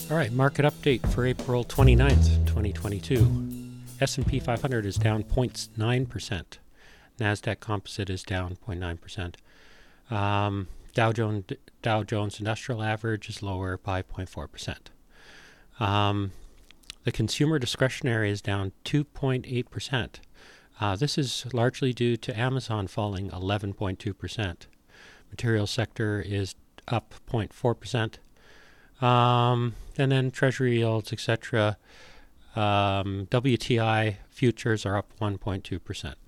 All right, market update for April 29th, 2022. S&P 500 is down 0.9%. NASDAQ Composite is down 0.9%. Dow Jones Industrial Average is lower by 0.4%. The consumer discretionary is down 2.8%. This is largely due to Amazon falling 11.2%. Materials sector is up 0.4%. And then Treasury yields, etc. WTI futures are up 1.2%.